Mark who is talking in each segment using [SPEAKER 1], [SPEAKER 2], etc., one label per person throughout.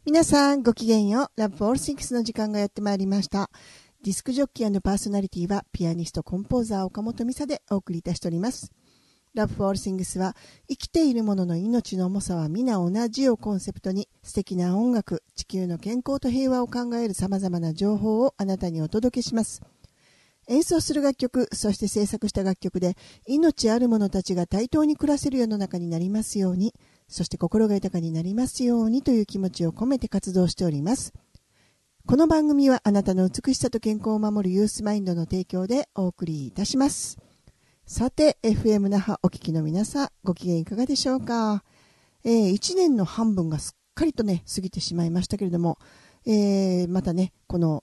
[SPEAKER 1] 皆さんごきげんよう。ラブフォールシンクスの時間がやってまいりました。ディスクジョッキー&パーソナリティはピアニストコンポーザー岡本美沙でお送りいたしております。ラブフォールシングスは生きている者の命の重さは皆同じをコンセプトに素敵な音楽、地球の健康と平和を考える様々な情報をあなたにお届けします。演奏する楽曲、そして制作した楽曲で命ある者たちが対等に暮らせる世の中になりますように、そして心が豊かになりますようにという気持ちを込めて活動しております。この番組はあなたの美しさと健康を守るユースマインドの提供でお送りいたします。さて、FM 那覇お聞きの皆さん、ご機嫌いかがでしょうか。1年の半分がすっかりとね、過ぎてしまいましたけれども、またね、この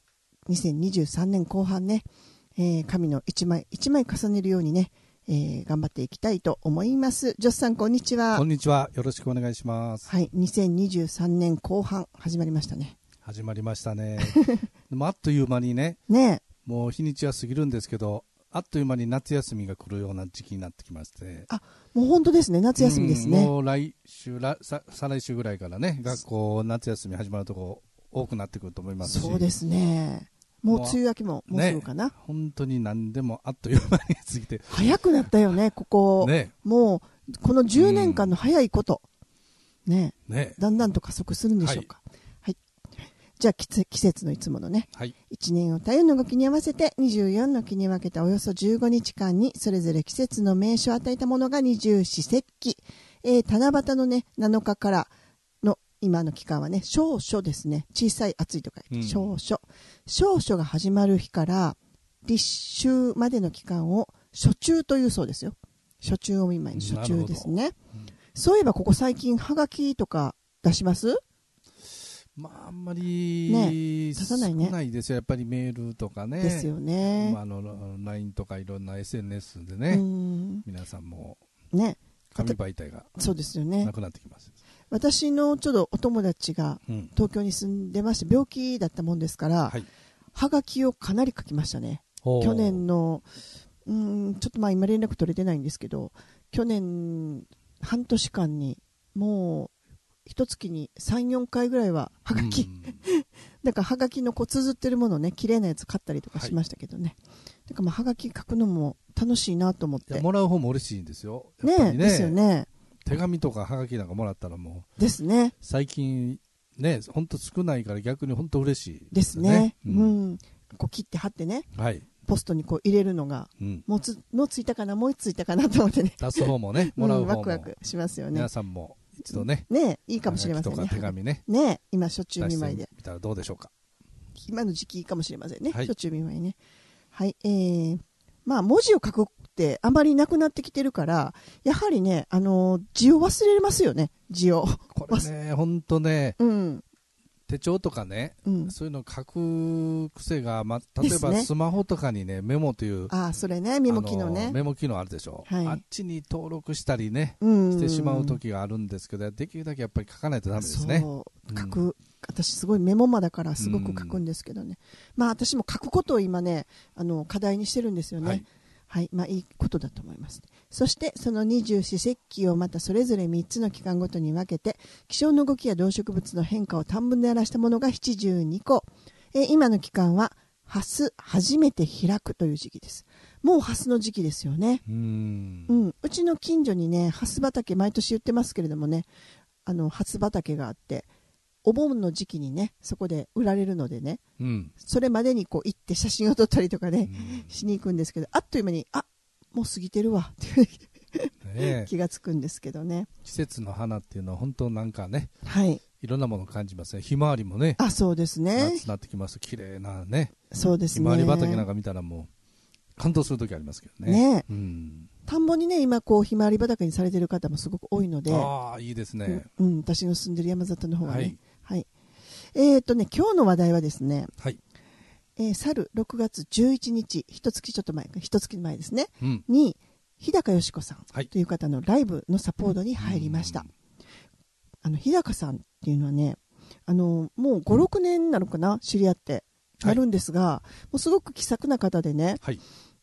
[SPEAKER 1] 2023年後半ね、紙の一枚一枚重ねるようにね、頑張っていきたいと思います。ジョスさん、こんにちは。
[SPEAKER 2] こんにちは。よろしくお願いします。
[SPEAKER 1] はい、2023年後半始まりましたね。
[SPEAKER 2] 始まりましたね。でもあっという間にね、もう日にちは過ぎるんですけど、あっという間に夏休みが来るような時期になってきまして。
[SPEAKER 1] あ、もう本当ですね、夏休みですね。
[SPEAKER 2] もう来週、再来週ぐらいからね、学校夏休み始まるとこ多くなってくると思いますし。
[SPEAKER 1] そうですね。もう梅雨明けももうすぐかな、
[SPEAKER 2] 本当に何でもあっという間に過ぎて
[SPEAKER 1] 早くなったよね、ここ、もうこの10年間の早いこと、だんだんと加速するんでしょうか。はい、じゃあ季節のいつものね、1年を太陽の動きに合わせて24の期に分けたおよそ15日間にそれぞれ季節の名称を与えたものが二十四節気、七夕のね7日からの今の期間はね、小暑ですね。小さい暑いとか言って、小暑。小暑が始まる日から立秋までの期間を暑中というそうですよ。暑中お見舞いの暑中ですね。そういえばここ最近ハガキとか出します？
[SPEAKER 2] まああんまり
[SPEAKER 1] 出さないね。
[SPEAKER 2] 少ないですよ。やっぱりメールとかね。
[SPEAKER 1] ですよね。
[SPEAKER 2] LINE とかいろんな SNS でね、皆さんもね、紙媒体が
[SPEAKER 1] そうですよね。
[SPEAKER 2] なくなってきます。
[SPEAKER 1] 私のちょっとお友達が東京に住んでまして病気だったもんですから、はがきをかなり書きましたね。去年のちょっと今連絡取れてないんですけど、去年半年間にもう一月に 3,4 回ぐらいははがきだからはがきの綴ってるものね、綺麗なやつ買ったりとかしましたけどね、だからはがき書くのも楽しいなと思って。
[SPEAKER 2] もらう方も嬉しいんですよ。やっぱりね。
[SPEAKER 1] ですよね。
[SPEAKER 2] 手紙とかはがきなんかもらったらもう
[SPEAKER 1] ですね。
[SPEAKER 2] 最近ね、本当少ないから逆に本当嬉しい
[SPEAKER 1] ですね。こう切って貼ってね、ポストにこう入れるのが、もうついたかな、もうついたかなと思ってね。
[SPEAKER 2] 出す方もね、もらう方も
[SPEAKER 1] ワクワクしますよね。
[SPEAKER 2] 皆さんも一度ね、
[SPEAKER 1] いいかもしれませんね。
[SPEAKER 2] とか手紙ね、
[SPEAKER 1] 今暑中見舞いで
[SPEAKER 2] 見たらどうでしょうか。
[SPEAKER 1] 今の時期いいかもしれませんね。暑中見舞いね。はい、文字を書くってあまりなくなってきてるから、やはりね、字を忘れますよね。字を
[SPEAKER 2] これね、本当ね、手帳とかね、そういうの書く癖が、例えばスマホとかにね、メモという
[SPEAKER 1] それね、メモ機能ね、
[SPEAKER 2] メモ機能あるでしょ、あっちに登録したりね、してしまう時があるんですけど、できるだけやっぱり書かないとダメですね。
[SPEAKER 1] 書く、私すごいメモマだからすごく書くんですけどね、私も書くことを今ね、課題にしてるんですよね。いいことだと思います。そしてその二十四節気をまたそれぞれ3つの期間ごとに分けて、気象の動きや動植物の変化を短文で表したものが72個。今の期間はハス初めて開くという時期です。もうハスの時期ですよね。うちの近所にね、ハス畑毎年言ってますけれどもね、ハス畑があって、お盆の時期にね、そこで売られるのでね、それまでにこう行って写真を撮ったりとかね、しに行くんですけど、あっという間にもう過ぎてるわっていう気がつくんですけどね。
[SPEAKER 2] 季節の花っていうのは本当なんかね、いろんなものを感じますね。ひまわりもね、
[SPEAKER 1] そうですね、
[SPEAKER 2] 夏になってきますと綺麗なね、
[SPEAKER 1] そうですね、
[SPEAKER 2] ひまわり畑なんか見たらもう感動する時ありますけどね。
[SPEAKER 1] 田んぼにね、今こうひまわり畑にされてる方もすごく多いので、
[SPEAKER 2] いいですね。
[SPEAKER 1] 私の住んでる山里の方はね、今日の話題はですね、去る6月11日、一月前ですね、に日高よし子さんという方のライブのサポートに入りました。日高さんっていうのはね、もう5、6年なのかな、知り合ってなるんですが、もうすごく気さくな方でね、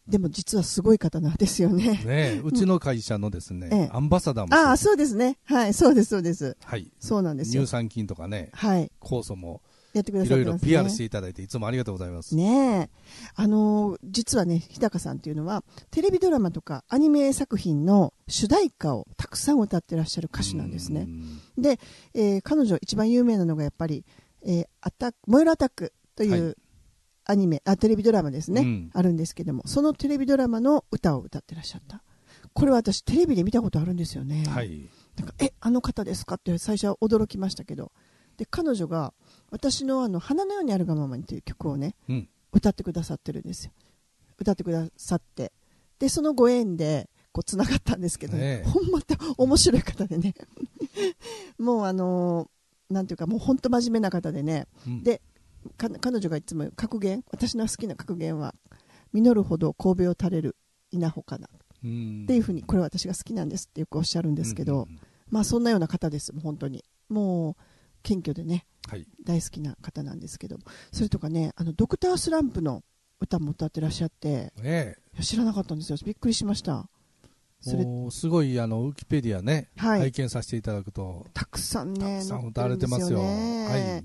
[SPEAKER 1] でも実はすごい方なんですよね。
[SPEAKER 2] ね、うちの会社のですね、アンバサダーも。
[SPEAKER 1] ああ、そうですね。はい、そうです、そうです。
[SPEAKER 2] はい。
[SPEAKER 1] そうなんですよ。
[SPEAKER 2] 乳酸菌とかね、
[SPEAKER 1] はい。
[SPEAKER 2] 酵素も、
[SPEAKER 1] やってくださってますね。
[SPEAKER 2] いろいろ PR していただいて、いつもありがとうございます。
[SPEAKER 1] ねえ。実はね、日高さんっていうのは、テレビドラマとかアニメ作品の主題歌をたくさん歌ってらっしゃる歌手なんですね。で、彼女一番有名なのがやっぱり、燃えるアタックという、はい、テレビドラマですね、あるんですけども、そのテレビドラマの歌を歌ってらっしゃった。これは私テレビで見たことあるんですよね。
[SPEAKER 2] はい。
[SPEAKER 1] なんかあの方ですかって最初は驚きましたけど、で彼女が私の花のようにあるがままにという曲をね、歌ってくださってるんですよ。歌ってくださって、でそのご縁でこうつながったんですけど、ほんまって面白い方でねもうなんていうかもう本当真面目な方でね、で彼女がいつも格言、私の好きな格言は実るほど神戸を垂れる稲穂かなっていうふうに、これは私が好きなんですってよくおっしゃるんですけど、まあそんなような方です。本当にもう謙虚でね、はい、大好きな方なんですけど、それとかね、ドクタースランプの歌も歌ってらっしゃって、知らなかったんですよ。びっくりしました。
[SPEAKER 2] それすごいウィキペディアね、はい、拝見させていただくと
[SPEAKER 1] たくさんね、
[SPEAKER 2] たくさん歌われてますよ。はい、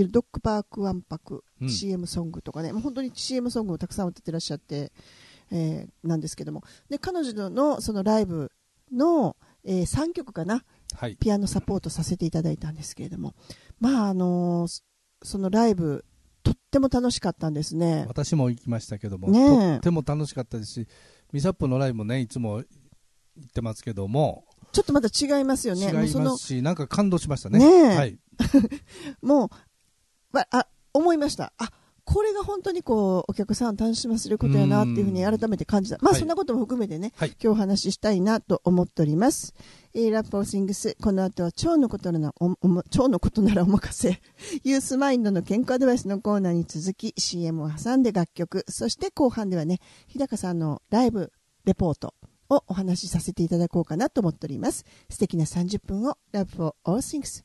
[SPEAKER 1] ドッグパークワンパク、CM ソングとかね、もう本当に CM ソングをたくさん歌ってらっしゃって、なんですけども、で彼女のそのライブの、3曲かな、はい、ピアノサポートさせていただいたんですけれども、まあそのライブとっても楽しかったんですね。
[SPEAKER 2] 私も行きましたけども、とっても楽しかったですし、ミサップのライブもねいつも行ってますけども、
[SPEAKER 1] ちょっとまた違いますよね。
[SPEAKER 2] 違いますし、なんか感動しましたね。はい、
[SPEAKER 1] もう思いました。これが本当にこうお客さんを楽しませることやなっていうふうに改めて感じた。まあそんなことも含めてね、はい、今日お話ししたいなと思っております。ラブフォーシングス、この後は腸のことならお任せユースマインドの健康アドバイスのコーナーに続き CM を挟んで楽曲、そして後半ではね、日高さんのライブレポートをお話しさせていただこうかなと思っております。素敵な30分を Love for All Things。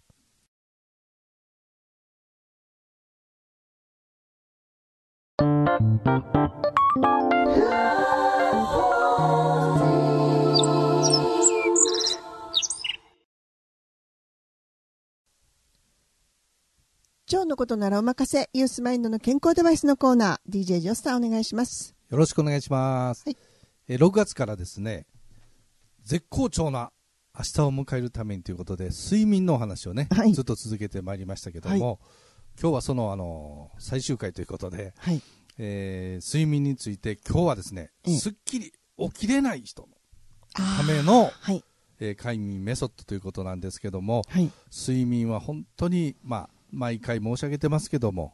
[SPEAKER 1] 腸のことならお任せ、ユースマインドの健康デバイスのコーナー、 DJ ジョスさんお願いします。
[SPEAKER 2] よろしくお願いします、はい。6月からですね、絶好調な明日を迎えるためにということで睡眠のお話をね、はい、ずっと続けてまいりましたけども、はい、今日はその、最終回ということで、はい、睡眠について今日はですね、すっきり起きれない人のための、はい、快眠メソッドということなんですけども、はい、睡眠は本当に、毎回申し上げてますけども、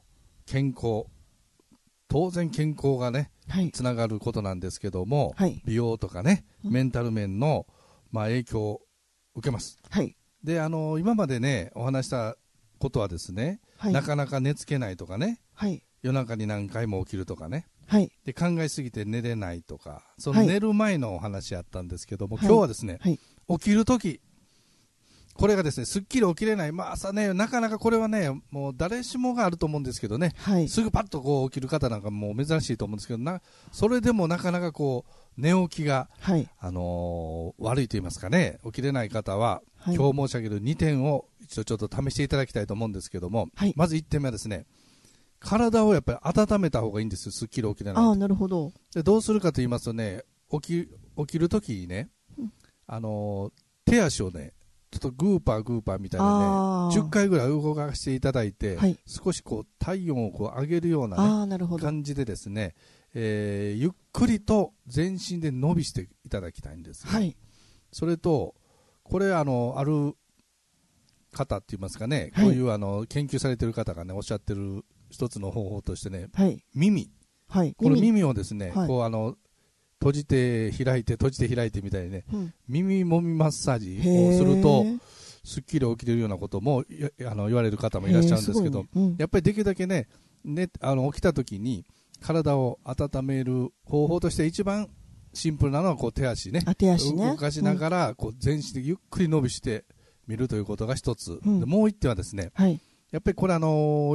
[SPEAKER 2] 当然健康がね、はい、つながることなんですけども、はい、美容とかね、メンタル面の、影響を受けます、はい、で今までねお話したことはですね、はい、なかなか寝つけないとかね、はい、夜中に何回も起きるとかね、はい、で考えすぎて寝れないとか、その寝る前のお話やったんですけども、はい、今日はですね、はい、起きるとき、これがですねすっきり起きれない、朝ねなかなかこれはねもう誰しもがあると思うんですけどね、はい、すぐパッとこう起きる方なんかもう珍しいと思うんですけど、それでもなかなかこう寝起きが、はい、悪いと言いますかね、起きれない方は、はい、今日申し上げる2点を一度ちょっと試していただきたいと思うんですけども、はい、まず1点目はですね、体をやっぱり温めた方がいいんですよ、すっきり起きれないと。
[SPEAKER 1] なるほど。
[SPEAKER 2] でどうするかと言いますとね、起きるときにね、手足をねちょっとグーパーみたいなね10回ぐらい動かしていただいて、はい、少しこう体温をこう上げるような、ね、感じでですね、ゆっくりと全身で伸びしていただきたいんです、はい、それとこれある方って言いますかね、はい、こういう研究されている方がねおっしゃってる一つの方法としてね、はい、耳、はい、この耳をですね、はい、こう閉じて開いて閉じて開いてみたいにね、耳もみマッサージをするとすっきり起きれるようなことも言われる方もいらっしゃるんですけど、やっぱりできるだけね、起きた時に体を温める方法として一番シンプルなのはこう手足ね、動かしながらこう全身でゆっくり伸びしてみるということが一つ、でもう一点はですね、やっぱりこれ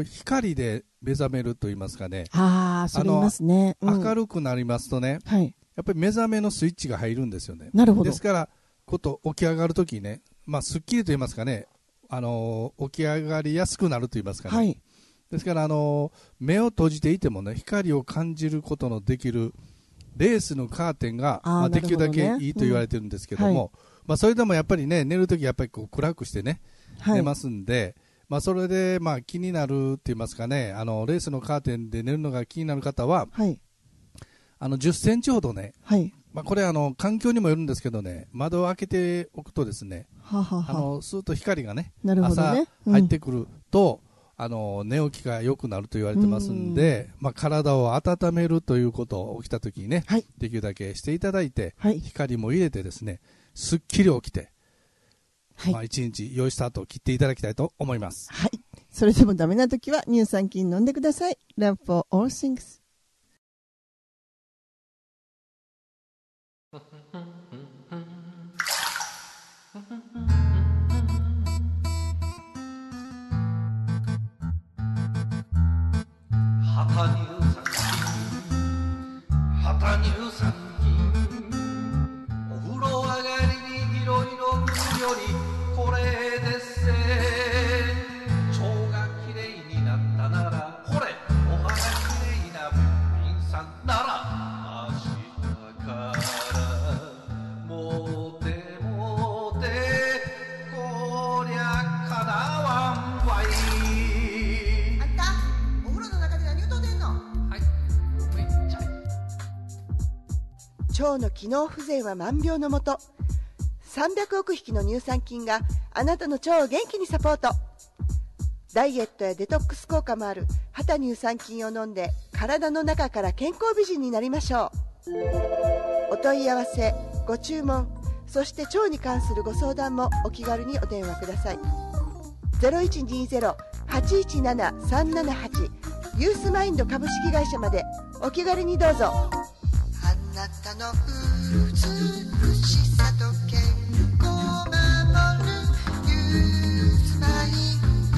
[SPEAKER 2] 光で目覚めると言いますかね、
[SPEAKER 1] それ言いますね、
[SPEAKER 2] 明るくなりますとね、 やっぱり目覚めのスイッチが入るんですよね。
[SPEAKER 1] なるほど。
[SPEAKER 2] ですから起き上がるときにね、すっきりと言いますかね、起き上がりやすくなると言いますかね、はい、ですから目を閉じていてもね、光を感じることのできるレースのカーテンが、できるだけいいと言われてるんですけども、それでもやっぱりね、寝るときやっぱりこう暗くしてね、寝ますんで、それで気になるって言いますかね、レースのカーテンで寝るのが気になる方は、10センチほどね、これ環境にもよるんですけどね、窓を開けておくとですね、スーッと光がね、朝入ってくると、寝起きが良くなると言われてますんで、体を温めるということを起きたときにね、できるだけしていただいて、光も入れてですね、すっきり起きて、一日良いスタートを切っていただきたいと思います。
[SPEAKER 1] はい。それでもダメなときは乳酸菌飲んでください。Love for all things。
[SPEAKER 3] 旗乳酸菌お風呂上がりにいろいろ塗るよりこれでっせ腸がきれいになったならほれお肌きれいなべっぴんさんなら明日からもてもてこりゃかなわんわい。
[SPEAKER 1] あんたお風呂の中で何歌うてんの？
[SPEAKER 3] はいめっちゃ
[SPEAKER 1] 腸の機能不全は万病のもと。300億匹の乳酸菌があなたの腸を元気にサポート。ダイエットやデトックス効果もある旗乳酸菌を飲んで体の中から健康美人になりましょう。お問い合わせご注文そして腸に関するご相談もお気軽にお電話ください。 0120-817-378 ユースマインド株式会社までお気軽にどうぞ。あなたの美しさと健康を守るユースマイン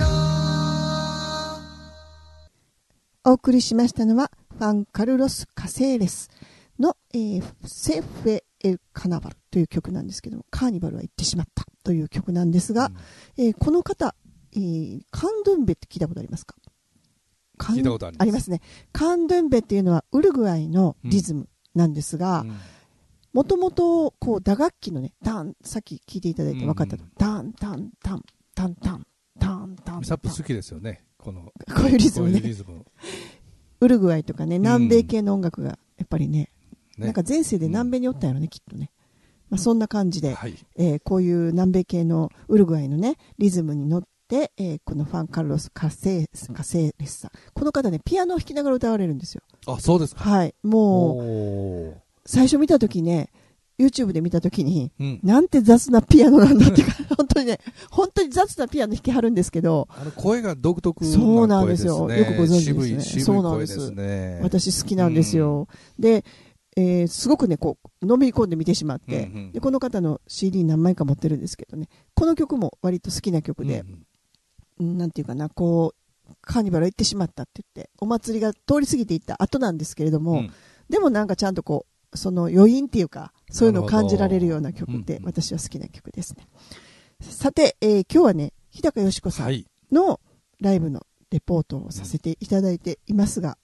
[SPEAKER 1] ド。お送りしましたのはファン・カルロス・カセーレスの、セフェ・エル・カナバルという曲なんですけども、カーニバルは行ってしまったという曲なんですが、この方、カンドゥンベって聞いたことありますか？
[SPEAKER 2] 聞いたことあります。
[SPEAKER 1] ありますね。カンドゥンベっていうのはウルグアイのリズムなんですが、もともとこう打楽器のね、タン、さっき聞いていただいて分かったと、タンタンタンタンタンタンタン。
[SPEAKER 2] ミサップ好きですよね。こ
[SPEAKER 1] ういうリズムね。ウルグアイとかね、南米系の音楽がやっぱりね、なんか前世で南米におったんやろね、きっとね。そんな感じで、こういう南米系のウルグアイのね、リズムに乗って、このファン・カルロス・カセーレスさん。この方ね、ピアノを弾きながら歌われるんですよ。
[SPEAKER 2] あ、そうですか。
[SPEAKER 1] はい。もう、最初見たときね、YouTube で見たときに、なんて雑なピアノなんだって本当にね、本当に雑なピアノ弾きはるんですけど、
[SPEAKER 2] 声が独特な声ですね。
[SPEAKER 1] そうなんですよ。よくご存知ですね。
[SPEAKER 2] 渋い声ですね。
[SPEAKER 1] 私好きなんですよ。で、すごくね、こう、のめり込んで見てしまって、で、この方の CD 何枚か持ってるんですけどね、この曲も割と好きな曲で、なんていうかな、こう、カーニバル行ってしまったって言って、お祭りが通り過ぎていった後なんですけれども、でもなんかちゃんとこう、その余韻っていうか、そういうのを感じられるような曲で、私は好きな曲ですね。さて、今日はね、日高よし子さんのライブのレポートをさせていただいていますが、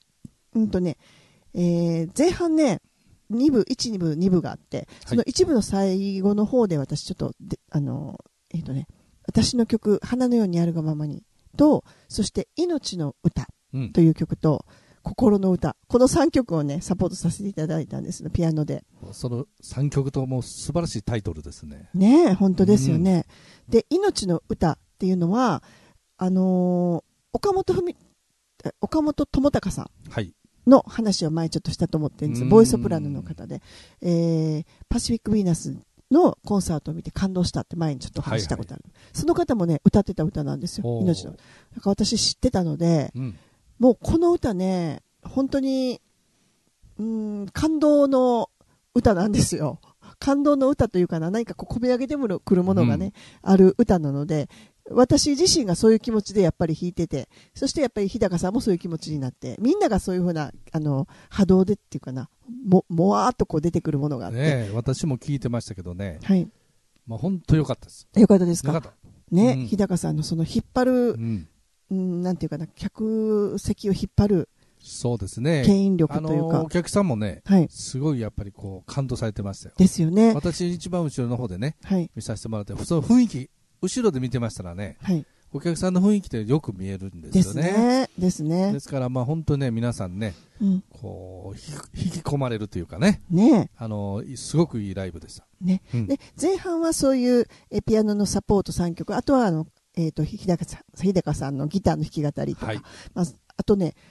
[SPEAKER 1] 前半ね、2部、1、2部、2部があって、その1部の最後の方で私ちょっと、私の曲、花のようにあるがままにと、そして命の歌という曲と、心の歌、この3曲をね、サポートさせていただいたんですの、ピアノで。
[SPEAKER 2] その3曲とも素晴らしいタイトルですね。
[SPEAKER 1] ねえ、本当ですよね。で、命の歌っていうのは、岡本智隆さん。の話を前ちょっとしたと思ってるんです。ボイスソプラノの方で、パシフィック・ヴィーナスのコンサートを見て感動したって前にちょっと話したことある。その方もね、歌ってた歌なんですよ。命の。だから私知ってたので、もうこの歌ね、本当に、感動の歌なんですよ。感動の歌というかな、何かこう込み上げてくるものがね、ある歌なので、 私自身がそういう気持ちでやっぱり弾いてて、そしてやっぱり日高さんもそういう気持ちになって、みんながそういうふうな波動でっていうかな、もわーっとこう出てくるものがあって、
[SPEAKER 2] ね、私も聞いてましたけどね、
[SPEAKER 1] はい、
[SPEAKER 2] まあ本当良かったです。
[SPEAKER 1] よかったですか。
[SPEAKER 2] よかった
[SPEAKER 1] ね、
[SPEAKER 2] うん、
[SPEAKER 1] 日高さんのその引っ張る、なんていうかな、客席を引っ張る。
[SPEAKER 2] そうですね。
[SPEAKER 1] 牽引力というか、
[SPEAKER 2] お客さんもね、
[SPEAKER 1] はい、
[SPEAKER 2] すごいやっぱりこう感動されてましたよ。
[SPEAKER 1] ですよね。
[SPEAKER 2] 私一番後ろの方でね、
[SPEAKER 1] はい、
[SPEAKER 2] 見させてもらって、その雰囲気後ろで見てましたらね、
[SPEAKER 1] はい、
[SPEAKER 2] お客さんの雰囲気ってよく見えるんですよね。
[SPEAKER 1] ですね。
[SPEAKER 2] ですからまあ本当ね、皆さんね、こう引き込まれるというかね、すごくいいライブでした。
[SPEAKER 1] ね、で前半はそういうピアノのサポート3曲、あとは日高さんのギターの弾き語りとか、はい、まあ、あとね、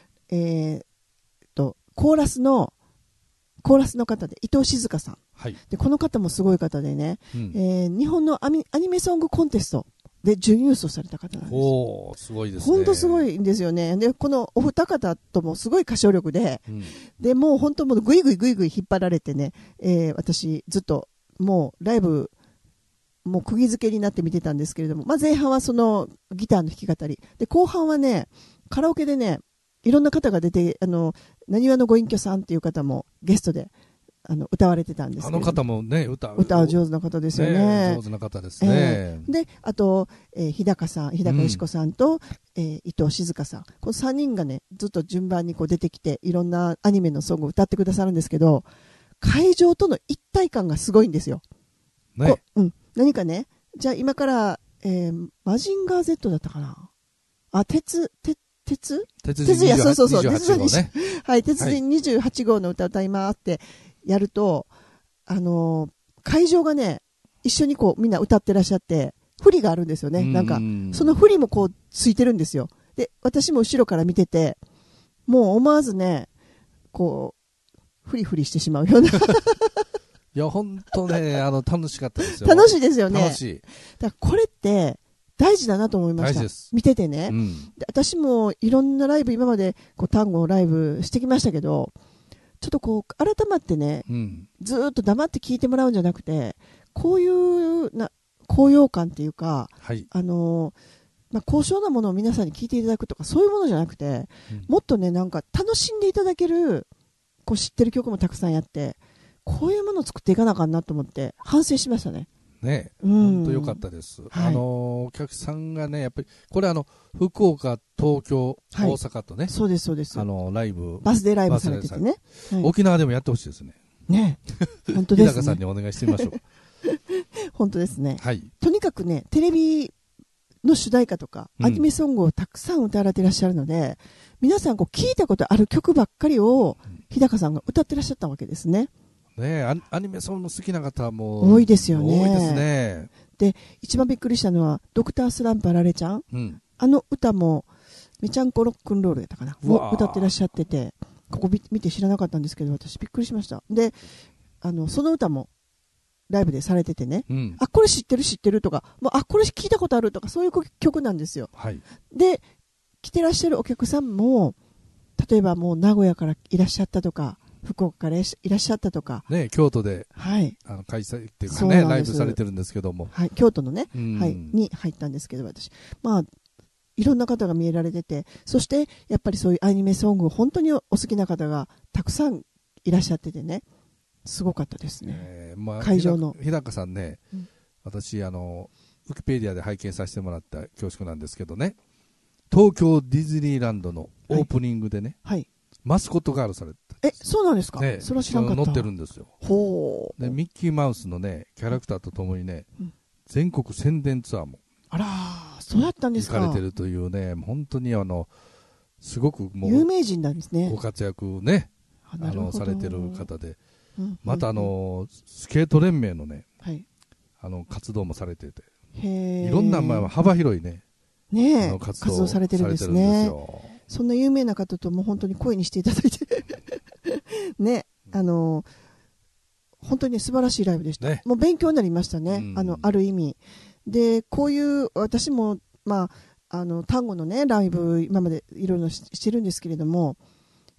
[SPEAKER 1] コーラスの方で伊藤静香さん、はい、でこの方もすごい方でね、日本のアニメソングコンテストで準優勝された方なんです。
[SPEAKER 2] おー、すごいですね。
[SPEAKER 1] 本当すごいんですよね。でこのお二方ともすごい歌唱力で、でもう本当もうぐいぐい引っ張られてね、私ずっともうライブもう釘付けになって見てたんですけれども、まあ、前半はそのギターの弾き語りで、後半はねカラオケでねいろんな方が出て、なにわのご隠居さんっていう方もゲストで歌われてたんですけど、
[SPEAKER 2] 方もね歌
[SPEAKER 1] は上手な方ですよね。
[SPEAKER 2] 上手な方ですね。
[SPEAKER 1] であと、日高よし子さんと、伊藤静香さん、この3人がねずっと順番にこう出てきていろんなアニメのソングを歌ってくださるんですけど、会場との一体感がすごいんですよ。ね、何かね、じゃあ今から、マジンガー Z だったかな、鉄人、そう、鉄人、ね、はい、鉄人28号の歌を歌いますってやると、会場がね一緒にこうみんな歌ってらっしゃって振りがあるんですよね。なんかその振りもこうついてるんですよ。で私も後ろから見てて、もう思わずねこうフリフリしてしまうようない
[SPEAKER 2] や本当ね楽しかったですよ。
[SPEAKER 1] 楽しいですよね。
[SPEAKER 2] 楽しい。
[SPEAKER 1] だからこれって大事だなと思いました。見ててね、で私もいろんなライブ今までこう単語をライブしてきましたけど、ちょっとこう改まってね、ずっと黙って聞いてもらうんじゃなくて、こういう高揚感っていうか、はい、高尚なものを皆さんに聞いていただくとかそういうものじゃなくて、もっとねなんか楽しんでいただけるこう知ってる曲もたくさんやって、こういうものを作っていかなあかんなと思って反省しましたね。
[SPEAKER 2] ね、本当良かったです。はい、お客さんがねやっぱりこれ福岡、東京、はい、大阪とね、
[SPEAKER 1] そうです
[SPEAKER 2] ライブ
[SPEAKER 1] バスデーライブされててね、
[SPEAKER 2] はい、沖縄でもやってほしいですね。
[SPEAKER 1] ね、本当ですね。
[SPEAKER 2] 日高さんにお願いしてみましょう。
[SPEAKER 1] 本当ですね。
[SPEAKER 2] はい。
[SPEAKER 1] とにかくねテレビの主題歌とか、アニメソングをたくさん歌われていらっしゃるので、皆さんこう聞いたことある曲ばっかりを日高さんが歌ってらっしゃったわけですね。
[SPEAKER 2] ね、アニメソング好きな方も
[SPEAKER 1] 多いですよね。
[SPEAKER 2] 多いですね。
[SPEAKER 1] で一番びっくりしたのはドクタースランプあられちゃん、歌もめちゃんこロックンロールやったかなを歌ってらっしゃってて、ここ見て知らなかったんですけど私びっくりしました。でその歌もライブでされててね、あこれ知ってるとか、これ聞いたことあるとかそういう曲なんですよ。
[SPEAKER 2] はい、で
[SPEAKER 1] 来てらっしゃるお客さんも例えばもう名古屋からいらっしゃったとか福岡からいらっしゃったとか、
[SPEAKER 2] ね、京都で、
[SPEAKER 1] はい、
[SPEAKER 2] 開催っていうかねライブされてるんですけども、
[SPEAKER 1] はい、京都のね、はい、に入ったんですけど私、いろんな方が見えられてて、そしてやっぱりそういうアニメソングを本当にお好きな方がたくさんいらっしゃっててね、すごかったですね。会場の
[SPEAKER 2] 日高さんね、私ウィキペディアで拝見させてもらった恐縮なんですけどね、東京ディズニーランドのオープニングでね、はいはい、マスコットガールされて、
[SPEAKER 1] そうなんですか、ね、それは知らんかった。
[SPEAKER 2] 乗ってるんですよ。
[SPEAKER 1] ほう。
[SPEAKER 2] でミッキーマウスのねキャラクターとともにね、全国宣伝ツアーも
[SPEAKER 1] そうだったんですか。
[SPEAKER 2] 行かれてるというね、本当にすごくもう
[SPEAKER 1] 有名人なんですね。
[SPEAKER 2] ご活躍ねされてる方で、またスケート連盟のね、はい、活動もされてて、いろんな幅広いね
[SPEAKER 1] 活動されてるんですね。そんな有名な方とも本当に声にしていただいてね、本当に素晴らしいライブでした、ね、もう勉強になりましたね、ある意味で。こういう私も、単語のねライブ今までいろいろしてるんですけれども、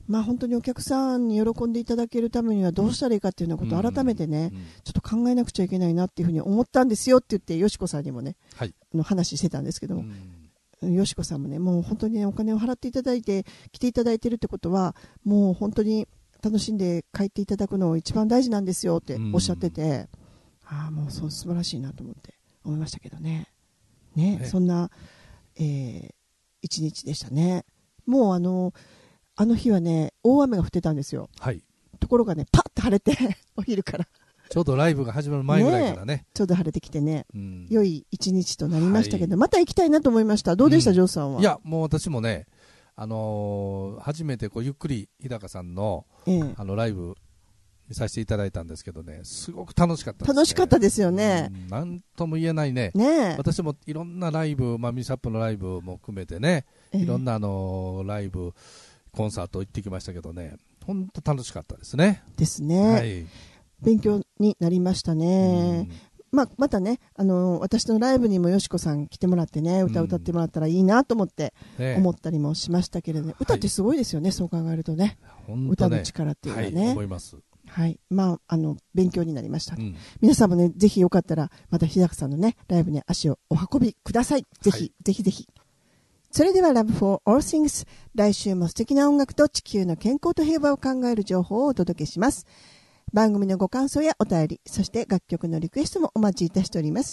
[SPEAKER 1] 本当にお客さんに喜んでいただけるためにはどうしたらいいかっていうようなことを改めてね、ちょっと考えなくちゃいけないなっていうふうに思ったんですよって言って、よしこさんにもね、の話してたんですけども、よしこさんもね、もう本当に、ね、お金を払っていただいて来ていただいてるってことは、もう本当に楽しんで帰っていただくのを一番大事なんですよっておっしゃってて、もうそう素晴らしいなと思いましたけどね。そんな、一日でしたね。もうあの日はね、大雨が降ってたんですよ。ところがね、パッと晴れてお昼から
[SPEAKER 2] ちょうどライブが始まる前ぐらいからね、
[SPEAKER 1] ちょうど晴れてきてね、良い一日となりましたけど、また行きたいなと思いました。どうでした、ジョーさんは。
[SPEAKER 2] いや、もう私もね、初めてゆっくり日高さんの、ライブ見させていただいたんですけどね、すごく楽しかったですね。
[SPEAKER 1] 楽しかったですよね。
[SPEAKER 2] なんとも言えないね。私もいろんなライブ、ミニサップのライブも含めてね、いろんなライブ、コンサート行ってきましたけどね、本当楽しかったですね。
[SPEAKER 1] ですね。勉強になりましたね。またね、私のライブにもよしこさん来てもらってね、歌ってもらったらいいなと思ったりもしましたけれど、歌ってすごいですよね、そう考えるとね。歌の力っていうのはね。
[SPEAKER 2] 思います。
[SPEAKER 1] 勉強になりました。皆さんもね、ぜひよかったら、また日高さんのね、ライブに足をお運びください。ぜひ、ぜひぜひ。それでは Love for All Things、 来週も素敵な音楽と地球の健康と平和を考える情報をお届けします。番組のご感想やお便り、そして楽曲のリクエストもお待ちいたしております。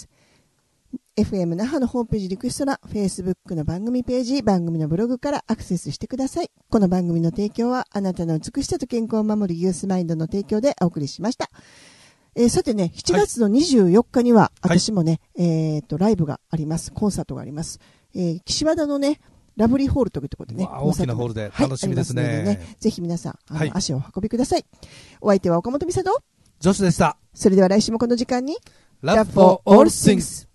[SPEAKER 1] FM 那覇のホームページリクエスト欄、 Facebook の番組ページ、番組のブログからアクセスしてください。この番組の提供はあなたの美しさと健康を守るユースマインドの提供でお送りしました。さてね、7月の24日には私もね、ライブがあります。コンサートがあります。岸和田のね、ラブリーホールというところでね、
[SPEAKER 2] 大きなホールで楽しみですね。
[SPEAKER 1] ぜひ皆さん、足をお運びください。お相手は岡本美里、
[SPEAKER 2] ジョシュでした。
[SPEAKER 1] それでは来週もこの時間に
[SPEAKER 2] Love for All Things。